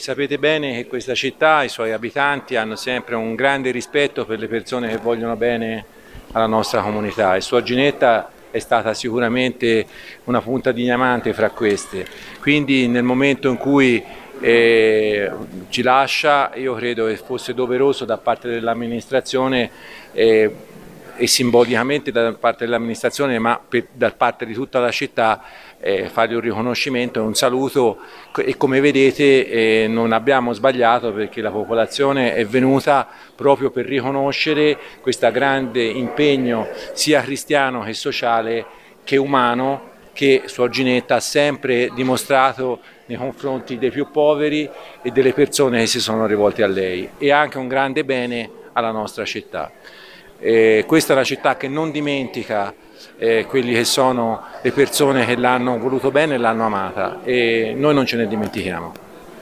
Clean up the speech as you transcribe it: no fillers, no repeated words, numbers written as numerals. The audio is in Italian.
Sapete bene che questa città, i suoi abitanti hanno sempre un grande rispetto per le persone che vogliono bene alla nostra comunità e Suor Ginetta è stata sicuramente una punta di diamante fra queste. Quindi nel momento in cui ci lascia, io credo che fosse doveroso da parte dell'amministrazione e simbolicamente da parte dell'amministrazione, ma da parte di tutta la città, fargli un riconoscimento e un saluto, e come vedete non abbiamo sbagliato, perché la popolazione è venuta proprio per riconoscere questo grande impegno sia cristiano che sociale che umano che Suor Ginetta ha sempre dimostrato nei confronti dei più poveri e delle persone che si sono rivolte a lei, e anche un grande bene alla nostra città. Questa è una città che non dimentica quelli che sono le persone che l'hanno voluto bene e l'hanno amata, e noi non ce ne dimentichiamo.